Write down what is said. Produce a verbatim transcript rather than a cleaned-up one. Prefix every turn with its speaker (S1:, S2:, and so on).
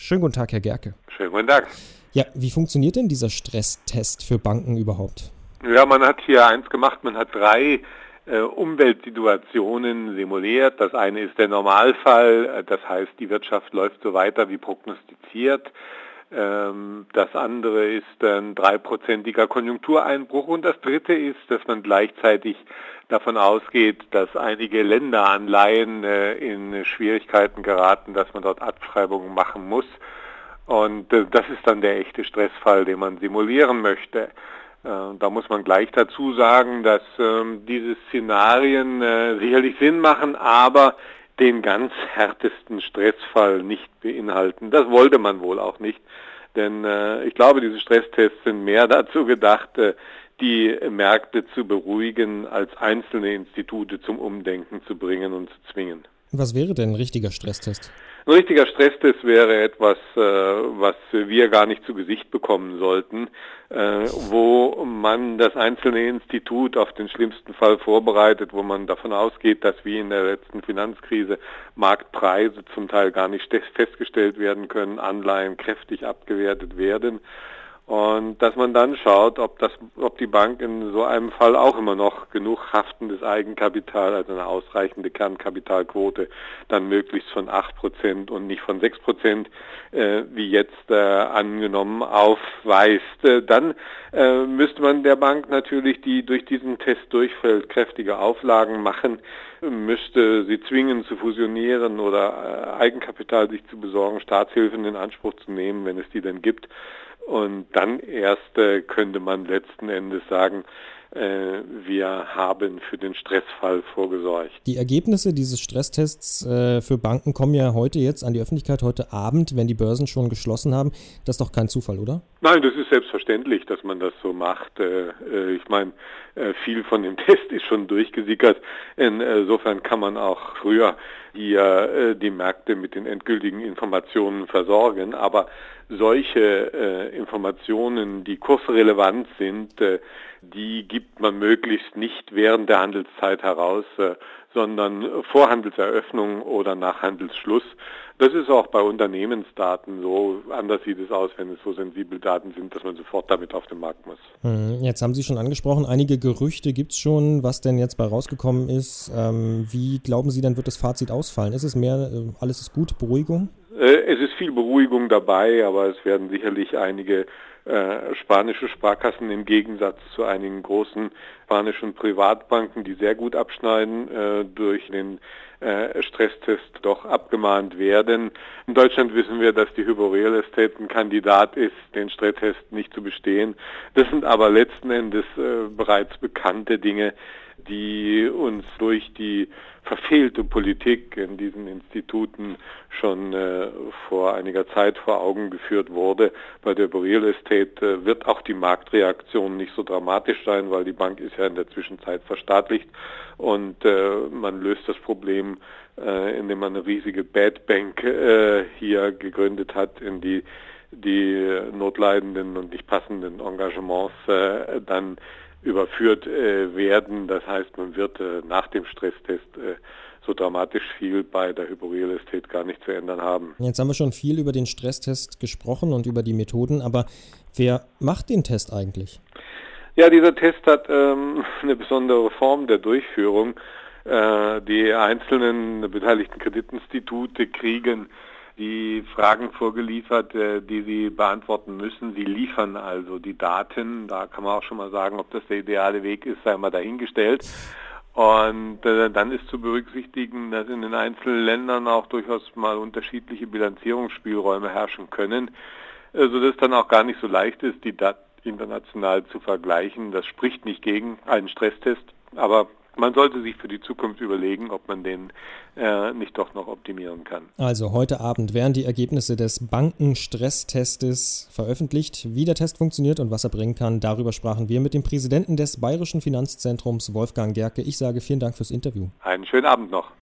S1: Schönen guten Tag, Herr Gerke.
S2: Schönen guten Tag.
S1: Ja, wie funktioniert denn dieser Stresstest für Banken überhaupt?
S2: Ja, man hat hier eins gemacht, man hat drei äh, Umweltsituationen simuliert. Das eine ist der Normalfall, das heißt, die Wirtschaft läuft so weiter wie prognostiziert. Ähm, das andere ist ein dreiprozentiger Konjunktureinbruch und das dritte ist, dass man gleichzeitig davon ausgeht, dass einige Länderanleihen äh, in Schwierigkeiten geraten, dass man dort Abschreibungen machen muss. Und äh, das ist dann der echte Stressfall, den man simulieren möchte. Äh, da muss man gleich dazu sagen, dass äh, diese Szenarien äh, sicherlich Sinn machen, aber den ganz härtesten Stressfall nicht beinhalten. Das wollte man wohl auch nicht, denn äh, ich glaube, diese Stresstests sind mehr dazu gedacht, äh, die Märkte zu beruhigen, als einzelne Institute zum Umdenken zu bringen und zu zwingen.
S1: Was wäre denn ein richtiger Stresstest?
S2: Ein richtiger Stresstest wäre etwas, äh, was wir gar nicht zu Gesicht bekommen sollten, äh, wo man das einzelne Institut auf den schlimmsten Fall vorbereitet, wo man davon ausgeht, dass wie in der letzten Finanzkrise Marktpreise zum Teil gar nicht festgestellt werden können, Anleihen kräftig abgewertet werden. Und dass man dann schaut, ob das, ob die Bank in so einem Fall auch immer noch genug haftendes Eigenkapital, also eine ausreichende Kernkapitalquote, dann möglichst von acht Prozent und nicht von sechs Prozent, äh, wie jetzt äh, angenommen, aufweist. Äh, dann äh, müsste man der Bank natürlich, die durch diesen Test durchfällt, kräftige Auflagen machen, müsste sie zwingen zu fusionieren oder äh, Eigenkapital sich zu besorgen, Staatshilfen in Anspruch zu nehmen, wenn es die denn gibt. Und dann erst äh, könnte man letzten Endes sagen, äh, wir haben für den Stressfall vorgesorgt.
S1: Die Ergebnisse dieses Stresstests äh, für Banken kommen ja heute jetzt an die Öffentlichkeit, heute Abend, wenn die Börsen schon geschlossen haben. Das ist doch kein Zufall, oder?
S2: Nein, das ist selbstverständlich, dass man das so macht. Äh, äh, ich meine, äh, viel von dem Test ist schon durchgesickert. Insofern kann man auch früher hier äh, die Märkte mit den endgültigen Informationen versorgen. Aber solche äh, Informationen, die kursrelevant sind, äh, die gibt man möglichst nicht während der Handelszeit heraus, äh, sondern vor Handelseröffnung oder nach Handelsschluss. Das ist auch bei Unternehmensdaten so. Anders sieht es aus, wenn es so sensible Daten sind, dass man sofort damit auf den Markt muss.
S1: Jetzt haben Sie schon angesprochen, einige Gerüchte gibt es schon, was denn jetzt bei rausgekommen ist. Ähm, wie glauben Sie denn, wird das Fazit ausfallen? Ist es mehr, äh, alles ist gut, Beruhigung?
S2: Es ist viel Beruhigung dabei, aber es werden sicherlich einige äh, spanische Sparkassen im Gegensatz zu einigen großen spanischen Privatbanken, die sehr gut abschneiden, äh, durch den äh, Stresstest doch abgemahnt werden. In Deutschland wissen wir, dass die Hypo Real Estate ein Kandidat ist, den Stresstest nicht zu bestehen. Das sind aber letzten Endes äh, bereits bekannte Dinge, die uns durch die verfehlte Politik in diesen Instituten schon äh, vor einiger Zeit vor Augen geführt wurde. Bei der Real Estate äh, wird auch die Marktreaktion nicht so dramatisch sein, weil die Bank ist ja in der Zwischenzeit verstaatlicht und äh, man löst das Problem, äh, indem man eine riesige Bad Bank äh, hier gegründet hat, in die die notleidenden und nicht passenden Engagements äh, dann überführt äh, werden. Das heißt, man wird äh, nach dem Stresstest äh, so dramatisch viel bei der Hypo Real Estate gar nicht zu ändern haben.
S1: Jetzt haben wir schon viel über den Stresstest gesprochen und über die Methoden, aber wer macht den Test eigentlich?
S2: Ja, dieser Test hat ähm, eine besondere Form der Durchführung. Äh, die einzelnen beteiligten Kreditinstitute kriegen die Fragen vorgeliefert, die sie beantworten müssen. Sie liefern also die Daten. Da kann man auch schon mal sagen, ob das der ideale Weg ist, sei mal dahingestellt. Und äh, dann ist zu berücksichtigen, dass in den einzelnen Ländern auch durchaus mal unterschiedliche Bilanzierungsspielräume herrschen können, äh, sodass dann auch gar nicht so leicht ist, die Daten international zu vergleichen. Das spricht nicht gegen einen Stresstest, aber man sollte sich für die Zukunft überlegen, ob man den äh, nicht doch noch optimieren kann.
S1: Also heute Abend werden die Ergebnisse des Bankenstresstestes veröffentlicht. Wie der Test funktioniert und was er bringen kann, darüber sprachen wir mit dem Präsidenten des Bayerischen Finanzzentrums, Wolfgang Gerke. Ich sage vielen Dank fürs Interview.
S2: Einen schönen Abend noch.